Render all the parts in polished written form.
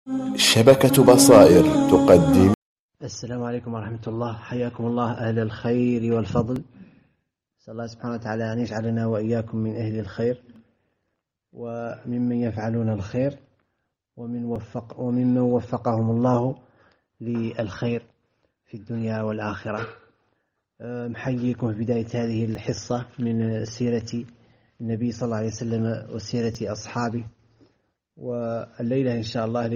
شبكة بصائر تقدم. السلام عليكم ورحمة الله، حياكم الله أهل الخير والفضل. أسأل الله سبحانه وتعالى أن يجعلنا وإياكم من أهل الخير وممن يفعلون الخير وممن وفقهم الله للخير في الدنيا والآخرة. محييكم في بداية هذه الحصة من سيرة النبي صلى الله عليه وسلم وسيرة أصحابه. والليلة إن شاء الله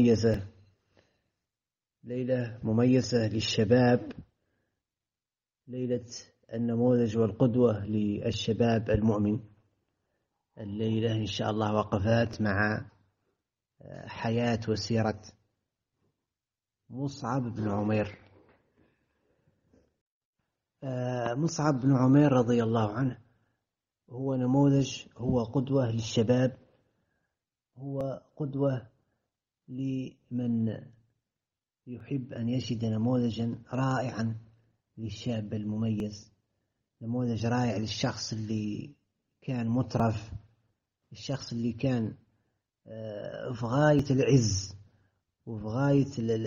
ليلة مميزة للشباب، ليلة النموذج والقدوة للشباب المؤمن. الليلة إن شاء الله وقفات مع حياة وسيرة مصعب بن عمير. مصعب بن عمير رضي الله عنه هو نموذج، هو قدوة للشباب، هو قدوة لمن يحب أن يجد نموذجا رائعا للشاب المميز، نموذج رائع للشخص اللي كان مترف، الشخص اللي كان في غاية العز وفي غاية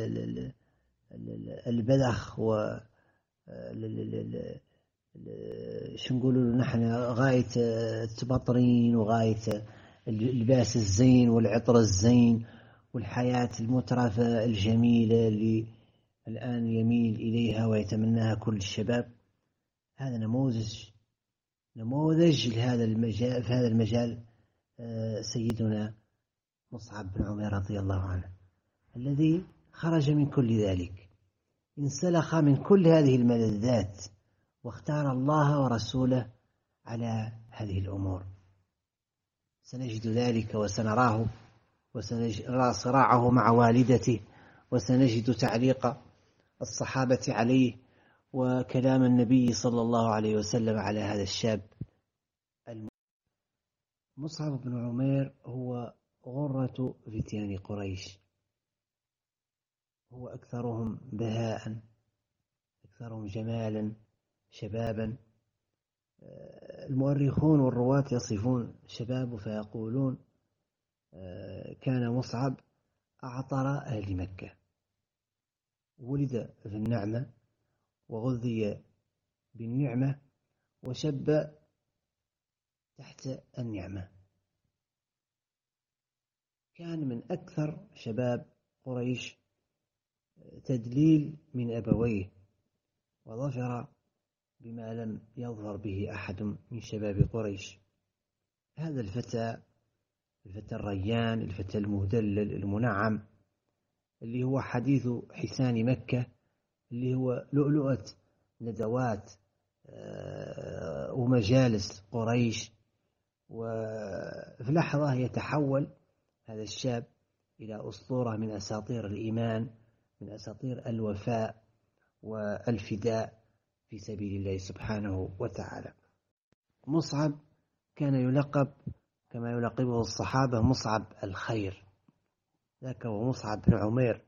البذخ و شو نقولوا نحن، غاية التبطرين وغاية اللباس الزين والعطر الزين والحياة المترفة الجميلة اللي الآن يميل إليها ويتمناها كل الشباب. هذا نموذج لهذا المجال، في هذا المجال سيدنا مصعب بن عمير رضي الله عنه، الذي خرج من كل ذلك، انسلخ من كل هذه الملذات واختار الله ورسوله على هذه الأمور. سنجد ذلك وسنراه، وسنرى صراعه مع والدته، وسنجد تعليق الصحابة عليه وكلام النبي صلى الله عليه وسلم على هذا الشاب. مصعب بن عمير هو غرة فتيان قريش، هو أكثرهم بهاء، أكثرهم جمالا، شبابا. المؤرخون والرواة يصفون شبابه فيقولون كان مصعب أعطر أهل مكة، ولد في النعمة وغذي بالنعمة وشب تحت النعمة. كان من أكثر شباب قريش تدليل من أبويه، وظفر بما لم يظفر به أحد من شباب قريش. هذا الفتى الريان، الفتى المدلل المنعم، اللي هو حديث حسان مكة، اللي هو لؤلؤة ندوات ومجالس قريش. وفي لحظة يتحول هذا الشاب إلى أسطورة من أساطير الإيمان، من أساطير الوفاء والفداء في سبيل الله سبحانه وتعالى. مصعب كان يلقب كما يلقبه الصحابة مصعب الخير، ذاك هو مصعب بن عمير.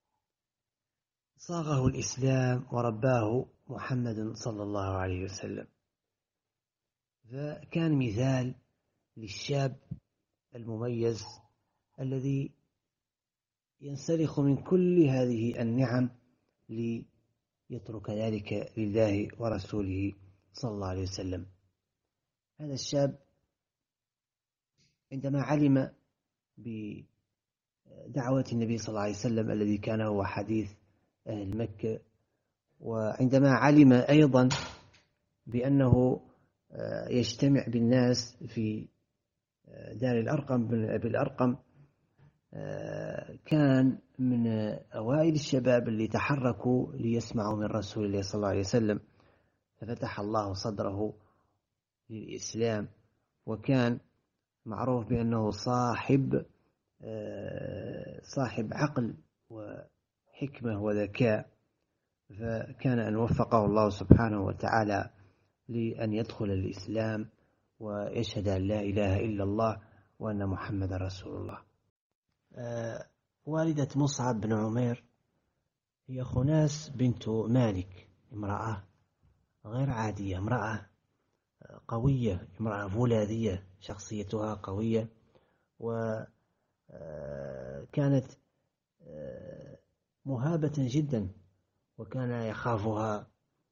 صاغه الإسلام ورباه محمد صلى الله عليه وسلم، فكان مثال للشاب المميز الذي ينسلخ من كل هذه النعم ليترك ذلك لله ورسوله صلى الله عليه وسلم. هذا الشاب عندما علم بدعوة النبي صلى الله عليه وسلم الذي كان هو حديث أهل مكة، وعندما علم أيضا بأنه يجتمع بالناس في دار الأرقم بن أبي الأرقم، كان من أوائل الشباب اللي تحركوا ليسمعوا من رسول الله صلى الله عليه وسلم، ففتح الله صدره للإسلام، وكان معروف بأنه صاحب عقل وحكمة وذكاء، فكان أن وفقه الله سبحانه وتعالى لأن يدخل الإسلام ويشهد أن لا إله إلا الله وأن محمد رسول الله. والدة مصعب بن عمير هي خناس بنت مالك، امرأة غير عادية، امرأة قوية، امرأة فولاذية، شخصيتها قوية، وكانت مهابة جدا، وكان يخافها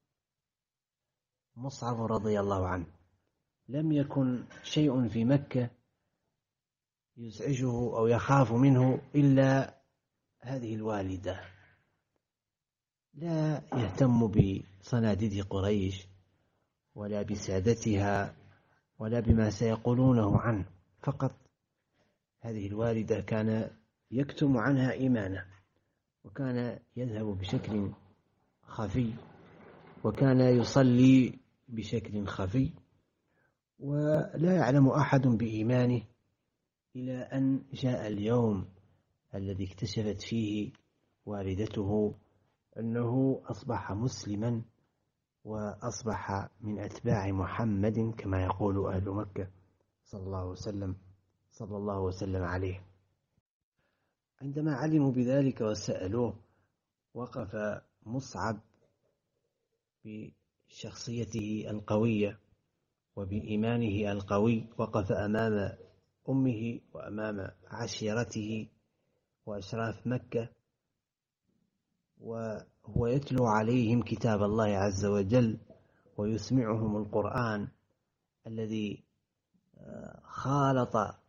مصعب رضي الله عنه. لم يكن شيء في مكة يزعجه أو يخاف منه إلا هذه الوالدة. لا يهتم بصناديد قريش ولا بسادتها ولا بما سيقولونه عنه، فقط هذه الوالدة كان يكتم عنها إيمانه، وكان يذهب بشكل خفي، وكان يصلي بشكل خفي، ولا يعلم أحد بإيمانه إلى أن جاء اليوم الذي اكتشفت فيه والدته أنه أصبح مسلما وأصبح من أتباع محمد كما يقول أهل مكة صلى الله وسلم عليه. عندما علموا بذلك وسألوه، وقف مصعب بشخصيته القوية وبإيمانه القوي، وقف أمام أمه وأمام عشيرته وأشراف مكة، وهو يتلو عليهم كتاب الله عز وجل ويسمعهم القرآن الذي خالط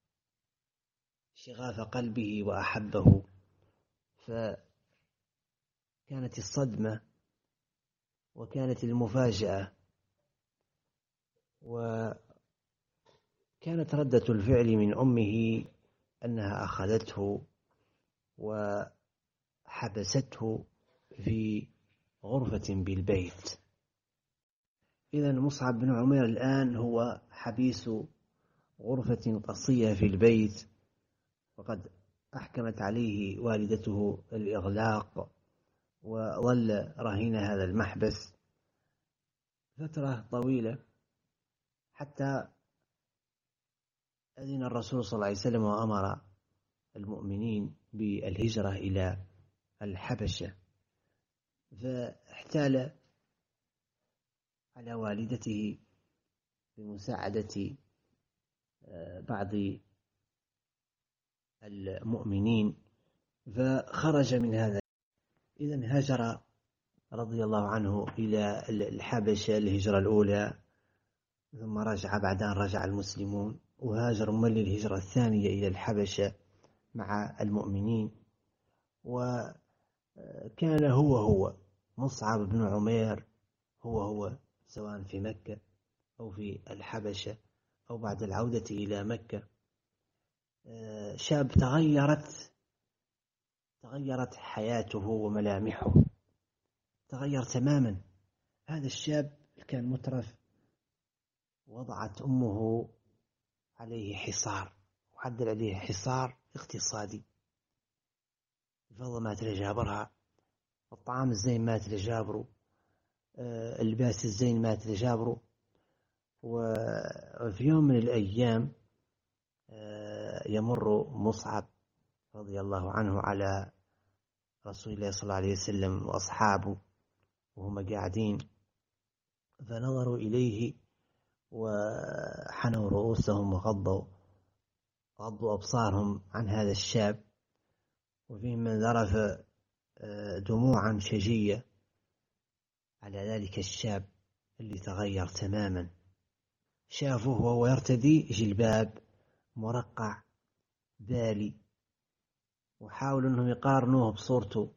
شغاف قلبه وأحبه. فكانت الصدمة وكانت المفاجأة وكانت ردة الفعل من أمه أنها أخذته وحبسته في غرفة بالبيت. إذن مصعب بن عمير الآن هو حبيس غرفة قصية في البيت، وقد أحكمت عليه والدته الإغلاق، وظل رهين هذا المحبس فترة طويلة، حتى أذن الرسول صلى الله عليه وسلم وأمر المؤمنين بالهجرة إلى الحبشة، فاحتال على والدته بمساعدة بعض المؤمنين فخرج من هذا. إذن هاجر رضي الله عنه إلى الحبشة الهجرة الأولى، ثم رجع بعد أن رجع المسلمون، وهاجر مولي الهجرة الثانية إلى الحبشة مع المؤمنين. وكان هو مصعب بن عمير هو سواء في مكة أو في الحبشة أو بعد العودة إلى مكة شاب تغيرت حياته وملامحه، تغير تماما. هذا الشاب كان مترف، وضعت أمه عليه حصار، وعدل عليه حصار اقتصادي، الفضة ما تلجابرها، الطعام الزين ما تلجابره، اللباس الزين ما تلجابره. وفي يوم من الأيام يمر مصعب رضي الله عنه على رسول الله صلى الله عليه وسلم وأصحابه وهم قاعدين، فنظروا إليه وحنوا رؤوسهم وغضوا أبصارهم عن هذا الشاب، وفيهم من ذرف دموعا شجية على ذلك الشاب اللي تغير تماما. شافوه وهو يرتدي جلباب مرقع بالي، وحاولوا أنهم يقارنوه بصورته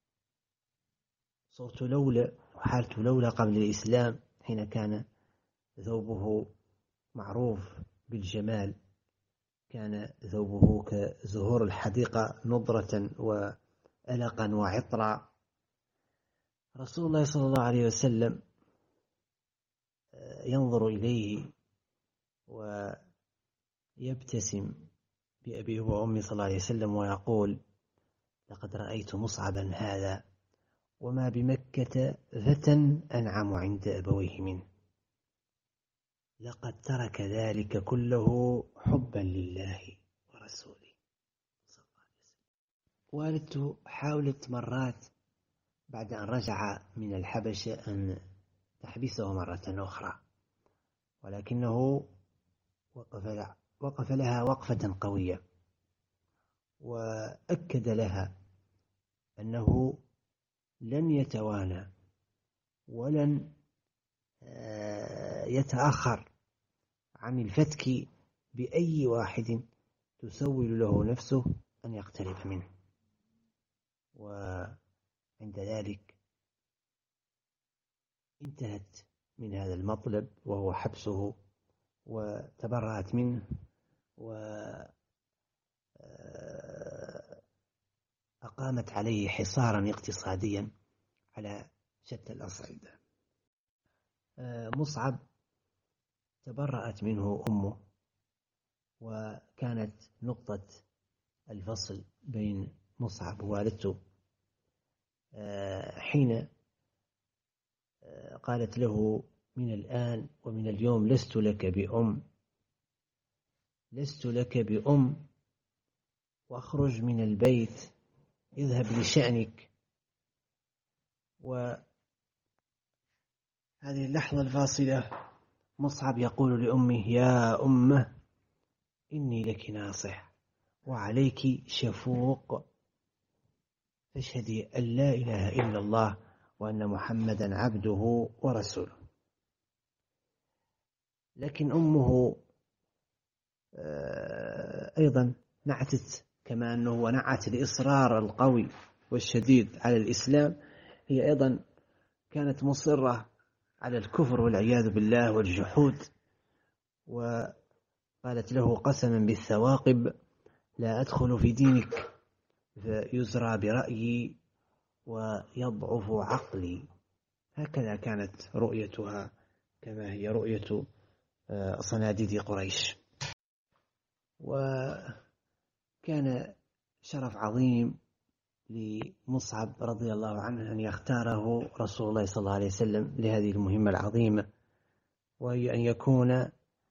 لولا وحالته لولا قبل الإسلام، حين كان ثوبه معروف بالجمال، كان ثوبه كزهور الحديقة نضرة وألقا وعطرا. رسول الله صلى الله عليه وسلم ينظر إليه ويبتسم بأبيه وأمي صلى الله عليه وسلم ويقول: لقد رأيت مصعبا هذا وما بمكة فتى أنعم عند أبويه منه، لقد ترك ذلك كله حبا لله ورسوله صلى الله عليه وسلم. والدته حاولت مرات بعد أن رجع من الحبشة أن تحبسه مرة أخرى، ولكنه وقف لها وقفة قوية، وأكد لها أنه لن يتوانى ولن يتأخر عن الفتك بأي واحد تسول له نفسه أن يقترب منه. وعند ذلك انتهت من هذا المطلب وهو حبسه، وتبرأت منه، وأقامت عليه حصارا اقتصاديا على شتى الأصعدة. مصعب تبرأت منه أمه، وكانت نقطة الفصل بين مصعب ووالدته حين قالت له: من الآن ومن اليوم لست لك بأم، واخرج من البيت، اذهب لشأنك. وهذه اللحظة الفاصلة مصعب يقول لأمه: يا أمه، إني لك ناصح وعليك شفوق، فاشهدي أن لا إله إلا الله وأن محمدا عبده ورسوله. لكن أمه أيضا نعتت، كما أنه نعت الإصرار القوي والشديد على الإسلام، هي أيضا كانت مصرة على الكفر والعياذ بالله والجحود، وقالت له قسما بالثواقب: لا أدخل في دينك فيزرى برأيي ويضعف عقلي. هكذا كانت رؤيتها، كما هي رؤية صناديد قريش. وكان شرف عظيم لمصعب رضي الله عنه أن يختاره رسول الله صلى الله عليه وسلم لهذه المهمة العظيمة، وهي أن يكون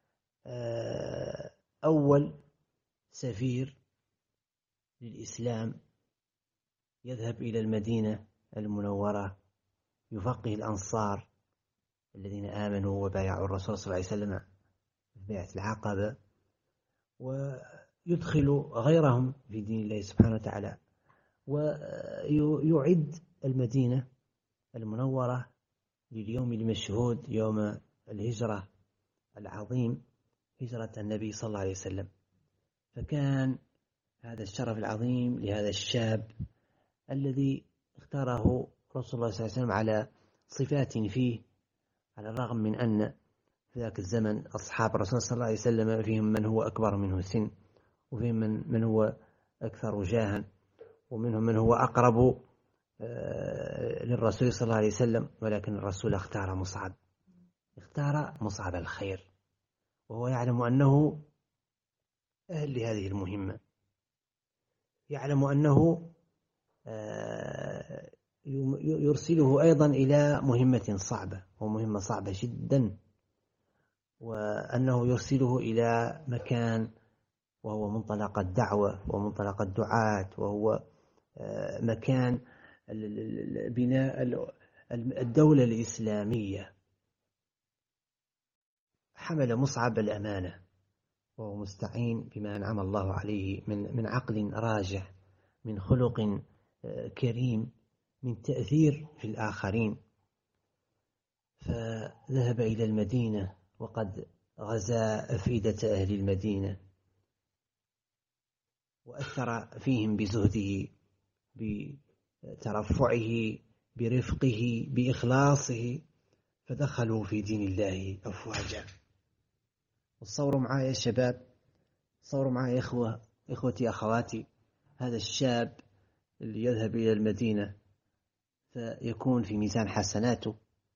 أول سفير للإسلام يذهب إلى المدينة المنورة، يفقه الأنصار الذين آمنوا وبايعوا الرسول صلى الله عليه وسلم في بيعة العقبة، ويدخل غيرهم في دين الله سبحانه وتعالى، ويعد المدينة المنورة لليوم المشهود، يوم الهجرة العظيم، هجرة النبي صلى الله عليه وسلم. فكان هذا الشرف العظيم لهذا الشاب الذي اختاره رسول الله صلى الله عليه وسلم على صفات فيه، على الرغم من أن في ذاك الزمن أصحاب الرسول صلى الله عليه وسلم فيهم من هو أكبر منه سن، وفيهم من هو أكثر جاها، ومنهم من هو أقرب للرسول صلى الله عليه وسلم، ولكن الرسول اختار مصعب الخير، وهو يعلم أنه أهل لهذه المهمة، يعلم أنه يرسله أيضا إلى مهمة صعبة، ومهمة صعبة جدا، وأنه يرسله إلى مكان وهو منطلق الدعوة ومنطلق الدعاة، وهو مكان بناء الدولة الإسلامية. حمل مصعب الأمانة، وهو مستعين بما أنعم الله عليه من عقل راجح، من خلق كريم، من تأثير في الآخرين. فذهب إلى المدينة وقد غزا أفئدة أهل المدينة، وأثر فيهم بزهده، بترفعه، برفقه، بإخلاصه، فدخلوا في دين الله أفواجا. والصور معايا يا شباب، صور معايا إخوتي أخواتي، هذا الشاب اللي يذهب إلى المدينة فيكون في ميزان حسناته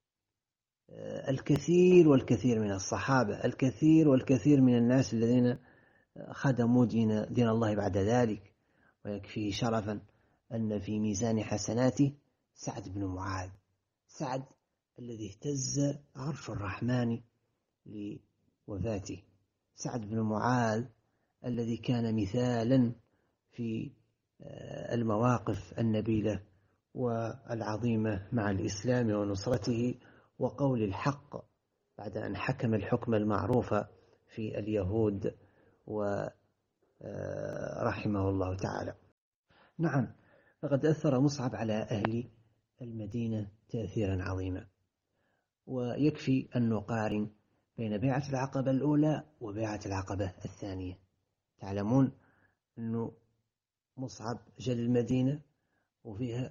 الكثير والكثير من الصحابة، الكثير والكثير من الناس الذين خدموا دين الله بعد ذلك. ويكفيه شرفا أن في ميزان حسناته سعد بن معاذ، سعد الذي اهتز عرش الرحمن لوفاته، سعد بن معاذ الذي كان مثالا في المواقف النبيلة والعظيمة مع الإسلام ونصرته وقول الحق بعد أن حكم الحكم المعروف في اليهود ورحمه الله تعالى. نعم، فقد أثر مصعب على أهل المدينة تأثيرا عظيما. ويكفي أن نقارن بين بيعة العقبة الأولى وبيعة العقبة الثانية. تعلمون أن مصعب جل المدينة وفيها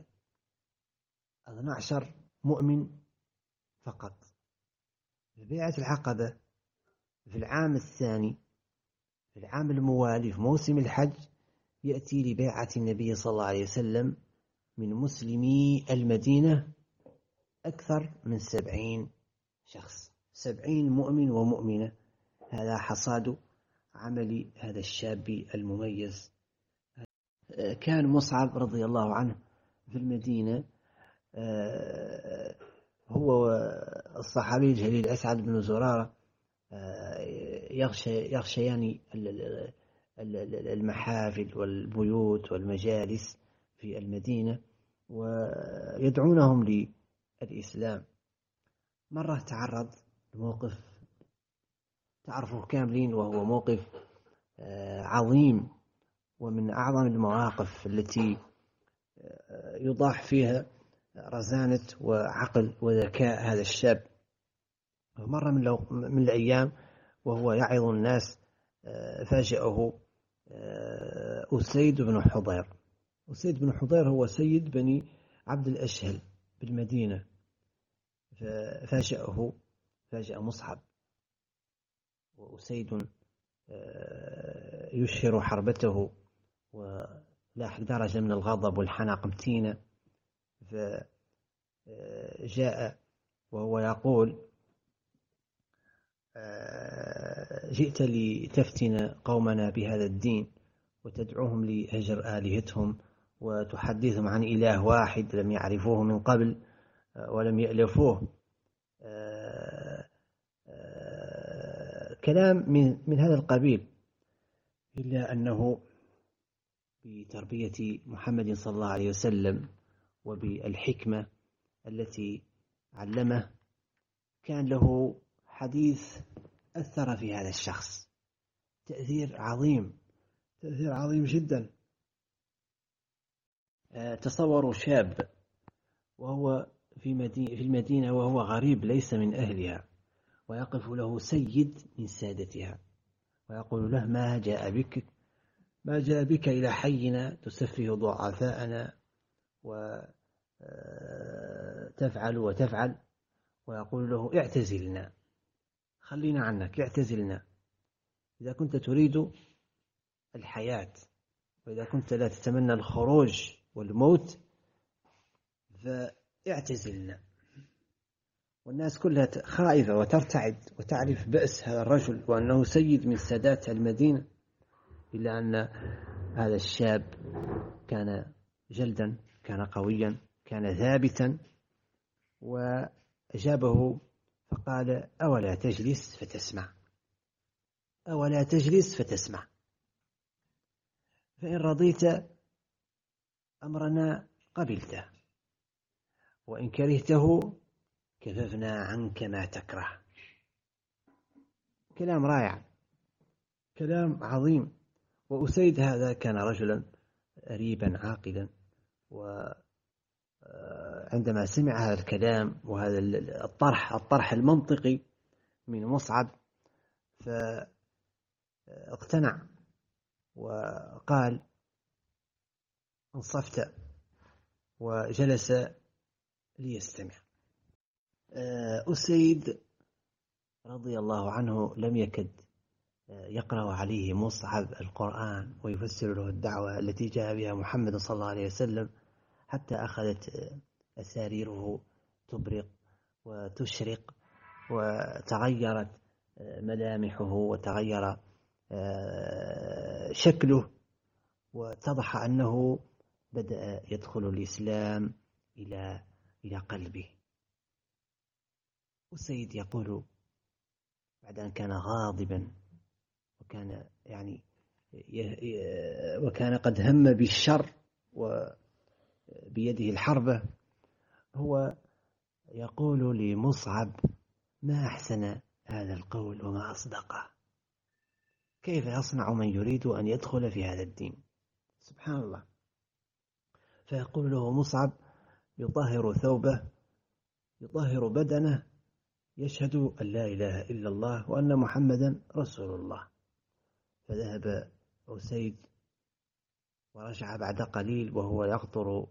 12 مؤمن فقط. في بيعة العقبة في العام الثاني، في العام الموالي في موسم الحج، يأتي لبيعة النبي صلى الله عليه وسلم من مسلمي المدينة أكثر من 70 شخص، 70 مؤمن ومؤمنة. هذا حصاد عمل هذا الشاب المميز. كان مصعب رضي الله عنه في المدينة هو الصحابي الجليل أسعد بن زرارة يغشيان المحافل والبيوت والمجالس في المدينة ويدعونهم للإسلام. مرة تعرض لموقف تعرفه كاملين، وهو موقف عظيم ومن أعظم المواقف التي يضاح فيها رزانة وعقل وذكاء هذا الشاب. مرة من الأيام وهو يعظ الناس فاجأه أسيد بن حضير. أسيد بن حضير هو سيد بني عبد الأشهل بالمدينة. فاجأ مصعب، وأسيد يشهر حربته ولاحق درجة من الغضب والحنق متينة. فجاء وهو يقول: جئت لتفتن قومنا بهذا الدين وتدعوهم لهجر آلهتهم وتحدثهم عن إله واحد لم يعرفوه من قبل ولم يألفوه. كلام من هذا القبيل، إلا أنه بتربية محمد صلى الله عليه وسلم وبالحكمة التي علمه كان له حديث أثر في هذا الشخص تأثير عظيم جدا. تصوروا شاب وهو في المدينة وهو غريب ليس من أهلها، ويقف له سيد من سادتها ويقول له: ما جاء بك إلى حينا تسفه ضعفاءنا وتفعل وتفعل. ويقول له: اعتزلنا، خلينا عنك، اعتزلنا. إذا كنت تريد الحياة وإذا كنت لا تتمنى الخروج والموت فاعتزلنا. والناس كلها خائفة وترتعد وتعرف بأس هذا الرجل وأنه سيد من سادات المدينة، إلا أن هذا الشاب كان جلدا، كان قويا، كان ثابتا، وأجابه فقال: أولا تجلس فتسمع، فإن رضيت أمرنا قبلته، وإن كرهته كففنا عنك ما تكره. كلام رائع، كلام عظيم. وأسيد هذا كان رجلا أريبا عاقلا، وعندما سمع هذا الكلام وهذا الطرح المنطقي من مصعب فاقتنع وقال: انصفت، وجلس ليستمع. أسيد رضي الله عنه لم يكد يقرأ عليه مصعب القرآن ويفسر له الدعوة التي جاء بها محمد صلى الله عليه وسلم، حتى أخذت أساريره تبرق وتشرق، وتغيرت ملامحه وتغير شكله، واتضح أنه بدأ يدخل الإسلام إلى قلبه. أسيد يقول بعد أن كان غاضبا وكان قد هم بالشر وبيده الحربة، هو يقول لمصعب: ما أحسن هذا القول وما أصدقه، كيف يصنع من يريد أن يدخل في هذا الدين؟ سبحان الله. فيقول له مصعب يطهر ثوبه يطهر بدنه يشهد أن لا إله إلا الله وأن محمدا رسول الله. فذهب أسيد ورجع بعد قليل وهو يقطر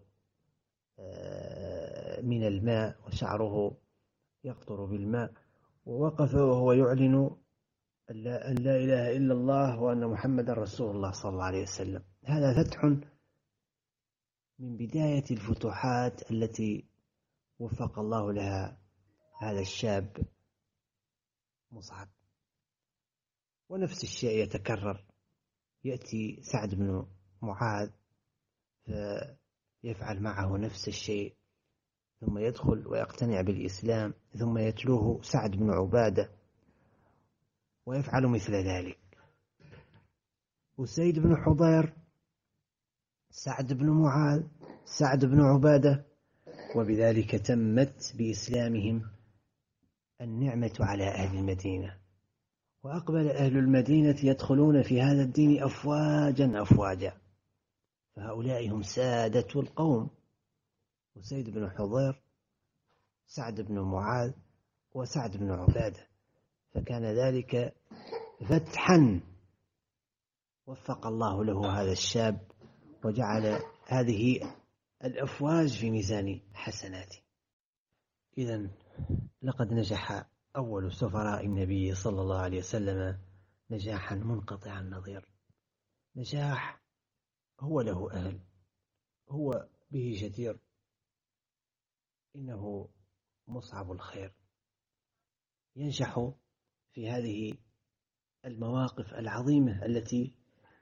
من الماء وشعره يقطر بالماء، ووقف وهو يعلن أن لا إله إلا الله وأن محمدا رسول الله صلى الله عليه وسلم. هذا فتح من بداية الفتوحات التي وفق الله لها هذا الشاب مصعب. ونفس الشيء يتكرر، يأتي سعد بن معاذ فيفعل معه نفس الشيء، ثم يدخل ويقتنع بالإسلام، ثم يتلوه سعد بن عبادة ويفعل مثل ذلك. أسيد بن حضير، سعد بن معاذ، سعد بن عبادة، وبذلك تمت بإسلامهم النعمة على أهل المدينة، وأقبل أهل المدينة يدخلون في هذا الدين أفواجا أفواجا، فهؤلاء هم سادة القوم: أسيد بن حضير، سعد بن معاذ، وسعد بن عبادة. فكان ذلك فتحا وفق الله له هذا الشاب وجعل هذه الأفواج في ميزان حسناته. إذن لقد نجح أول سفراء النبي صلى الله عليه وسلم نجاحا منقطع النظير، نجاح هو له أهل، هو به جدير، إنه مصعب الخير، ينجح في هذه المواقف العظيمة التي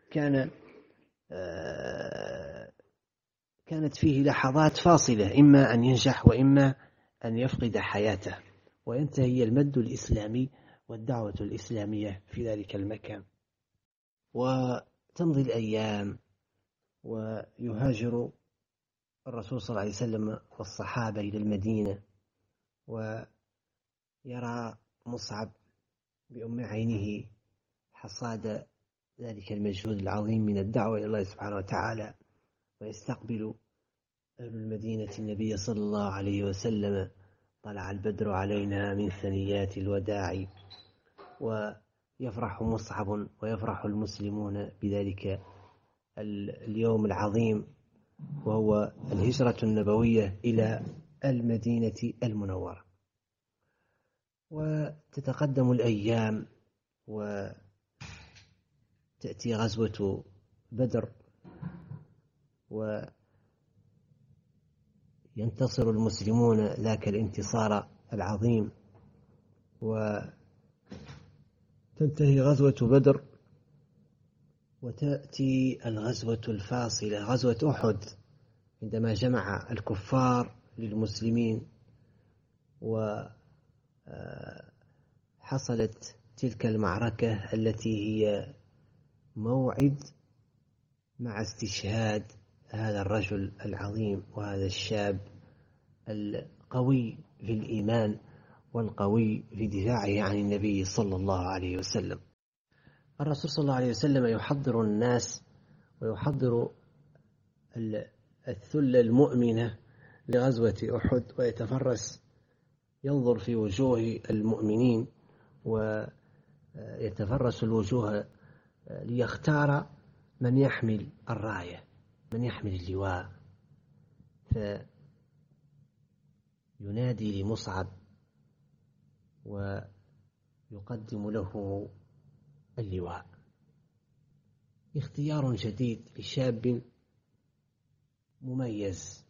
كانت فيه لحظات فاصلة، إما أن ينجح وإما أن يفقد حياته وينتهي المد الإسلامي والدعوة الإسلامية في ذلك المكان. وتمضي الأيام ويهاجر الرسول صلى الله عليه وسلم والصحابة إلى المدينة، ويرى مصعب بأم عينه حصاد ذلك المجهود العظيم من الدعوة إلى الله سبحانه وتعالى، ويستقبل أهل المدينة النبي صلى الله عليه وسلم: طلع البدر علينا من ثنيات الوداع. ويفرح مصعب ويفرح المسلمون بذلك اليوم العظيم، وهو الهجرة النبوية إلى المدينة المنورة. وتتقدم الأيام وتأتي غزوة بدر، وينتصر المسلمون ذاك الانتصار العظيم، وتنتهي غزوة بدر، وتأتي الغزوة الفاصلة، غزوة أحد، عندما جمع الكفار للمسلمين، وحصلت تلك المعركة التي هي موعد مع استشهاد هذا الرجل العظيم وهذا الشاب القوي في الإيمان والقوي في دفاعه عن النبي صلى الله عليه وسلم. الرسول صلى الله عليه وسلم يحضر الناس ويحضر الثلة المؤمنة لغزوة أحد، ويتفرس ينظر في وجوه المؤمنين ويتفرس الوجوه ليختار من يحمل الراية، من يحمل اللواء، فينادي لمصعب ويقدم له اللواء. اختيار جديد لشاب مميز،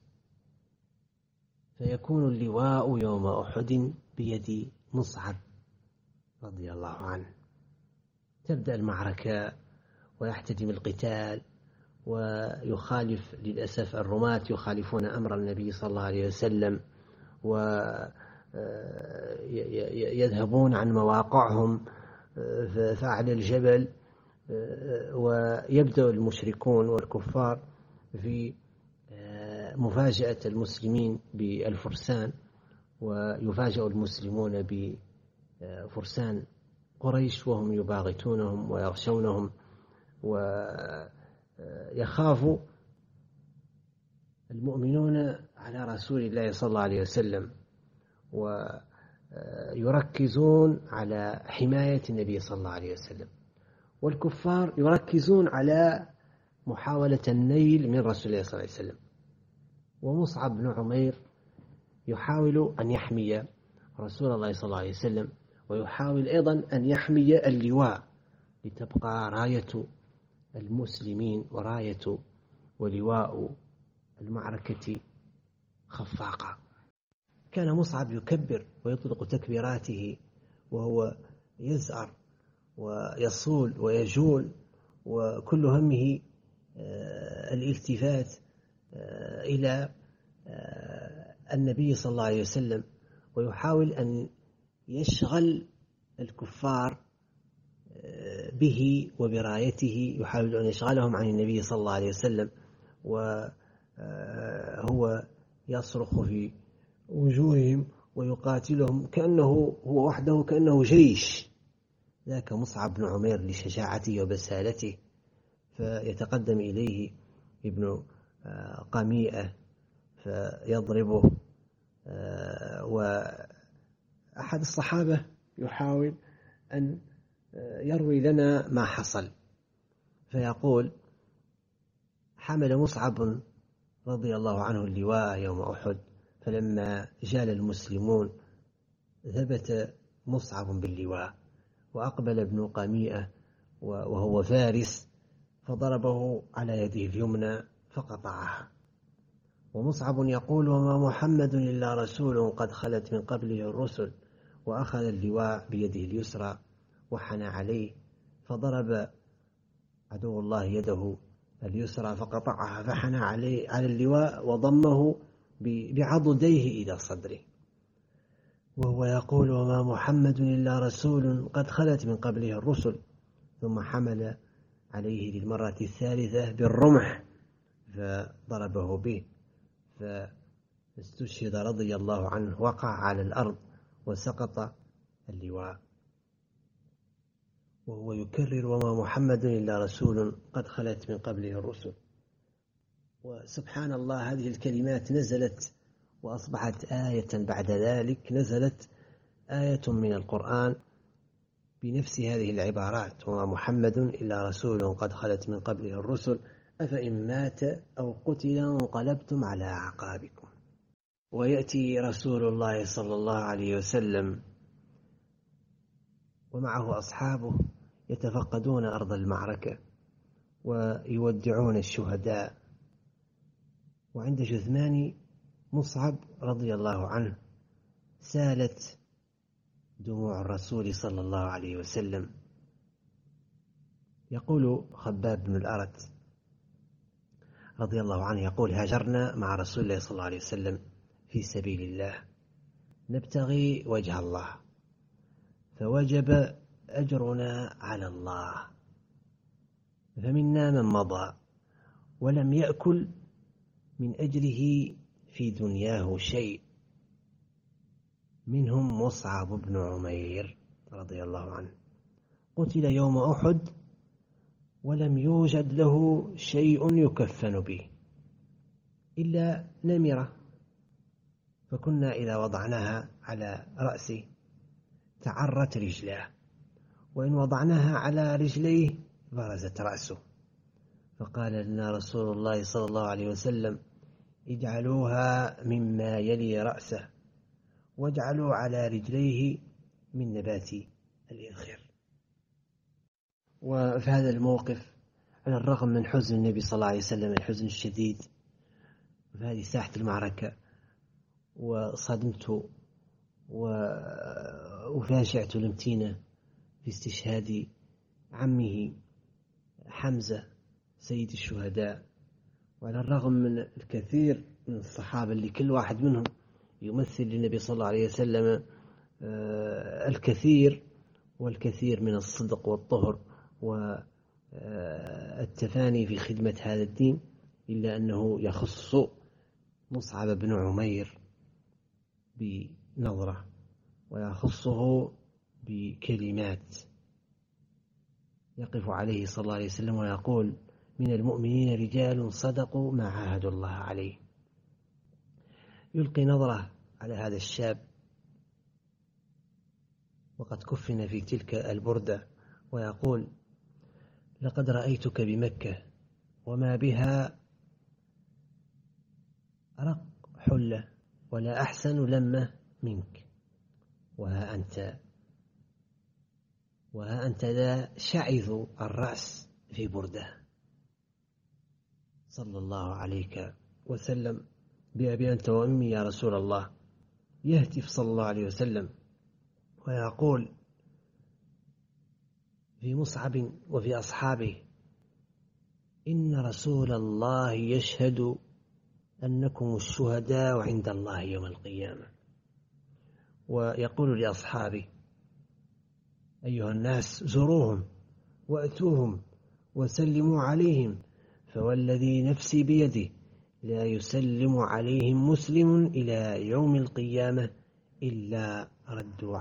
فيكون اللواء يوم أحد بيد مصعب رضي الله عنه. تبدأ المعركة ويحتدم القتال، ويخالف للأسف الرماة يخالفون أمر النبي صلى الله عليه وسلم، ويذهبون عن مواقعهم فأعلى الجبل، ويبدأ المشركون والكفار في مفاجأة المسلمين بالفرسان، ويفاجأ المسلمون بفرسان قريش وهم يباغتونهم ويغشونهم، ويخاف المؤمنون على رسول الله صلى الله عليه وسلم ويركزون على حماية النبي صلى الله عليه وسلم، والكفار يركزون على محاولة النيل من رسول الله صلى الله عليه وسلم. ومصعب بن عمير يحاول أن يحمي رسول الله صلى الله عليه وسلم، ويحاول أيضا أن يحمي اللواء لتبقى راية المسلمين وراية ولواء المعركة خفاقة. كان مصعب يكبر ويطلق تكبيراته وهو يزأر ويصول ويجول، وكل همه الالتفات إلى النبي صلى الله عليه وسلم، ويحاول أن يشغل الكفار به وبرايته، يحاول أن يشغلهم عن النبي صلى الله عليه وسلم، وهو يصرخ في وجوههم ويقاتلهم كأنه هو وحده، كأنه جيش. ذاك مصعب بن عمير لشجاعته وبسالته، فيتقدم إليه ابن قميئة فيضربه، وأحد الصحابة يحاول أن يروي لنا ما حصل، فيقول: حمل مصعب رضي الله عنه اللواء يوم أحد، فلما جال المسلمون ثبت مصعب باللواء، وأقبل ابن قميئة وهو فارس فضربه على يده اليمنى فقطعها. ومصعب يقول: وما محمد إلا رسول قد خلت من قبله الرسل، وأخذ اللواء بيده اليسرى وحنى عليه، فضرب عدو الله يده اليسرى فقطعها، فحنى على اللواء وضمه بعضديه إلى صدره، وهو يقول: وما محمد إلا رسول قد خلت من قبله الرسل، ثم حمل عليه للمرة الثالثة بالرمح فضربه به، فاستشهد رضي الله عنه، وقع على الأرض وسقط اللواء، وهو يكرر: وما محمد إلا رسول قد خلت من قبله الرسل. وسبحان الله، هذه الكلمات نزلت وأصبحت آية بعد ذلك، نزلت آية من القرآن بنفس هذه العبارات: وما محمد إلا رسول قد خلت من قبله الرسل أفإن مات أو قتل انقلبتم على أعقابكم. ويأتي رسول الله صلى الله عليه وسلم ومعه أصحابه يتفقدون أرض المعركة ويودعون الشهداء، وعند جثمان مصعب رضي الله عنه سالت دموع الرسول صلى الله عليه وسلم. يقول خباب بن الأرت رضي الله عنه، يقول: هاجرنا مع رسول الله صلى الله عليه وسلم في سبيل الله نبتغي وجه الله، فوجب أجرنا على الله، فمنا من مضى ولم يأكل من أجره في دنياه شيء، منهم مصعب بن عمير رضي الله عنه، قتل يوم أحد ولم يوجد له شيء يكفن به إلا نمرة، فكنا إذا وضعناها على رأسه تعرت رجلاه، وإن وضعناها على رجليه برزت رأسه، فقال لنا رسول الله صلى الله عليه وسلم: اجعلوها مما يلي رأسه، واجعلوا على رجليه من نبات الإذخر. وفي هذا الموقف، على الرغم من حزن النبي صلى الله عليه وسلم الحزن الشديد في هذه ساحة المعركة، وصدمت وفاشعت الامتنة في استشهاد عمه حمزة سيد الشهداء، وعلى الرغم من الكثير من الصحابة اللي كل واحد منهم يمثل للنبي صلى الله عليه وسلم الكثير والكثير من الصدق والطهر والتفاني في خدمة هذا الدين، إلا أنه يخص مصعب بن عمير بنظرة، ويخصه بكلمات يقف عليه صلى الله عليه وسلم ويقول: من المؤمنين رجال صدقوا ما عاهدوا الله عليه، يلقي نظرة على هذا الشاب وقد كفن في تلك البردة ويقول: لقد رأيتك بمكة وما بها أرق حلة ولا أحسن لمة منك، وها أنت ذا شعث الرأس في بردة. صلى الله عليك وسلم بأبي أنت وأمي يا رسول الله. يهتف صلى الله عليه وسلم ويقول في مصعب وفي أصحابه: إن رسول الله يشهد أنكم الشهداء عند الله يوم القيامة. ويقول لأصحابه: أيها الناس زوروهم وأتوهم وسلموا عليهم، فوالذي نفسي بيده لا يسلم عليهم مسلم إلى يوم القيامة إلا ردوا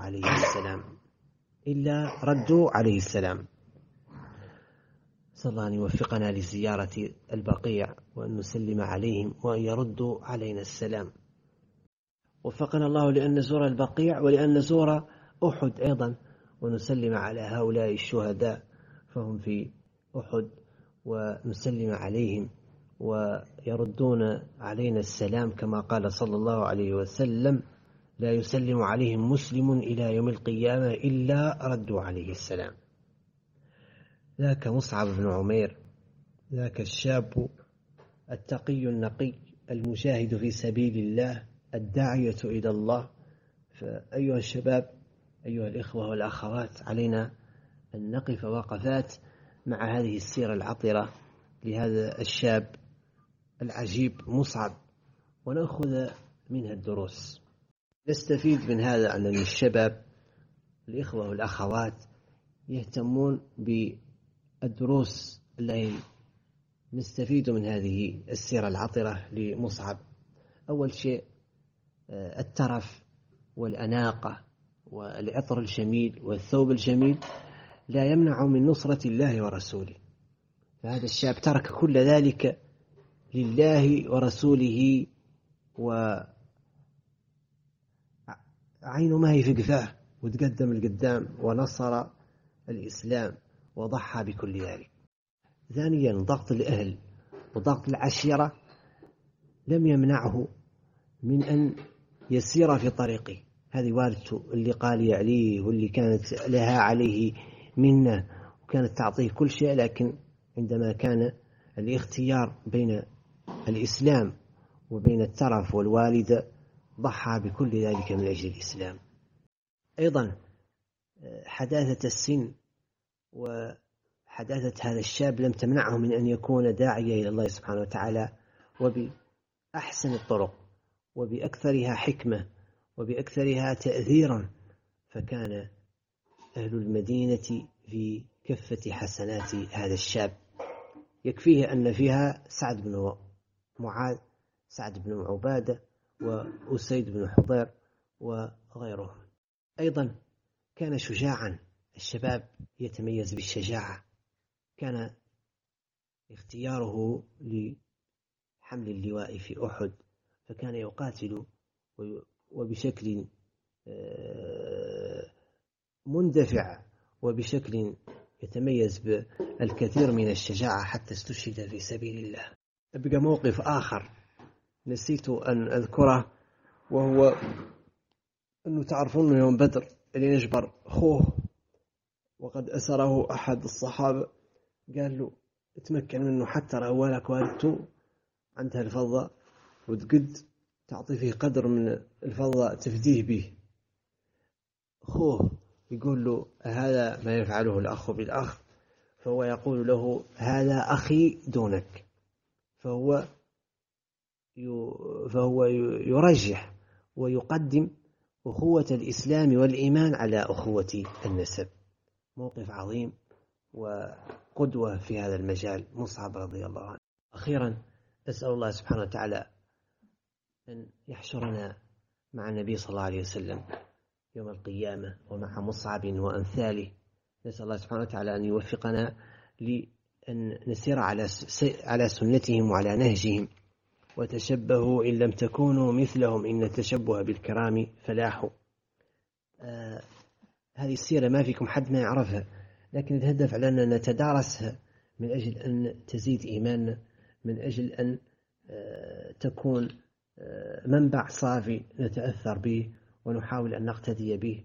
عليه السلام. صلى الله أن يوفقنا لزيارة البقيع وأن نسلم عليهم وأن يردوا علينا السلام. وفقنا الله لأن نزور البقيع ولأن نزور أحد أيضا ونسلم على هؤلاء الشهداء فهم في أحد، ونسلم عليهم ويردون علينا السلام كما قال صلى الله عليه وسلم: لا يسلم عليهم مسلم إلى يوم القيامة إلا ردوا عليه السلام. ذاك مصعب بن عمير، ذاك الشاب التقي النقي المجاهد في سبيل الله الداعية إلى الله. فأيها الشباب، أيها الإخوة والأخوات، علينا أن نقف وقفات مع هذه السيرة العطرة لهذا الشاب العجيب مصعب ونأخذ منها الدروس. نستفيد من هذا أن الشباب الإخوة والأخوات يهتمون بالدروس التي نستفيد من هذه السيرة العطرة لمصعب. أول شيء الترف والأناقة والعطر الجميل والثوب الجميل لا يمنع من نصرة الله ورسوله. فهذا الشاب ترك كل ذلك لله ورسوله، وعينه ما هي في قفاه، وتقدم القدام ونصر الإسلام وضحى بكل ذلك. ثانيا ضغط الأهل وضغط العشيرة لم يمنعه من أن يسير في طريقه. هذه والدته اللي قال عليه واللي كانت لها عليه منه وكانت تعطيه كل شيء، لكن عندما كان الاختيار بين الإسلام وبين الترف والوالدة ضحى بكل ذلك من أجل الإسلام. أيضا حداثة السن وحداثة هذا الشاب لم تمنعه من أن يكون داعية إلى الله سبحانه وتعالى وبأحسن الطرق وبأكثرها حكمة وبأكثرها تأثيرا. فكان أهل المدينة في كفة حسنات هذا الشاب. يكفيه أن فيها سعد بن معاذ، سعد بن عبادة، وأسيد بن حضير وغيرهم. أيضا كان شجاعا. الشباب يتميز بالشجاعة. كان اختياره لحمل اللواء في أحد، فكان يقاتل وبشكل مندفع وبشكل يتميز بالكثير من الشجاعة حتى استشهد في سبيل الله. أبقى موقف آخر نسيت أن أذكره، وهو أنه تعرفون يوم بدر اللي نجبر أخوه وقد أسره أحد الصحابة، قال له اتمكن منه حتى رأولك والدته عندها الفضة وتقد تعطي فيه قدر من الفضة تفديه به. أخوه يقول له هذا ما يفعله الأخ بالأخ، فهو يقول له هذا أخي دونك. فهو يرجح ويقدم أخوة الإسلام والإيمان على أخوة النسب. موقف عظيم وقدوة في هذا المجال مصعب رضي الله عنه. أخيرا أسأل الله سبحانه وتعالى أن يحشرنا مع النبي صلى الله عليه وسلم يوم القيامة ومع مصعب وأمثاله. نسأل الله سبحانه وتعالى أن يوفقنا لأن نسير على سنتهم وعلى نهجهم، وتشبهوا إن لم تكونوا مثلهم إن التشبه بالكرام فلاح. هذه السيرة ما فيكم حد ما يعرفها، لكن الهدف على أن نتدارسها من أجل أن تزيد إيماننا، من أجل أن تكون منبع صافي نتأثر به ونحاول أن نقتدي به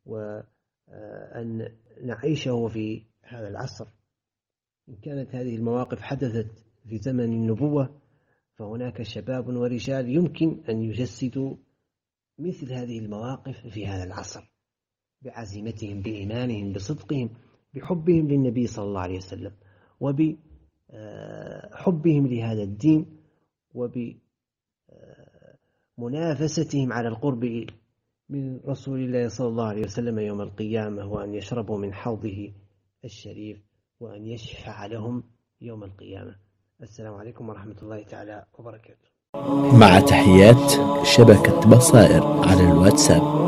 وأن نعيشه في هذا العصر. إن كانت هذه المواقف حدثت في زمن النبوة فهناك شباب ورجال يمكن أن يجسدوا مثل هذه المواقف في هذا العصر بعزيمتهم، بإيمانهم، بصدقهم، بحبهم للنبي صلى الله عليه وسلم، وبحبهم لهذا الدين، وبمنافستهم على القرب من رسول الله صلى الله عليه وسلم يوم القيامة، وأن يشربوا من حوضه الشريف، وأن يشفع لهم يوم القيامة. السلام عليكم ورحمة الله تعالى وبركاته. مع تحيات شبكة بصائر على الواتساب.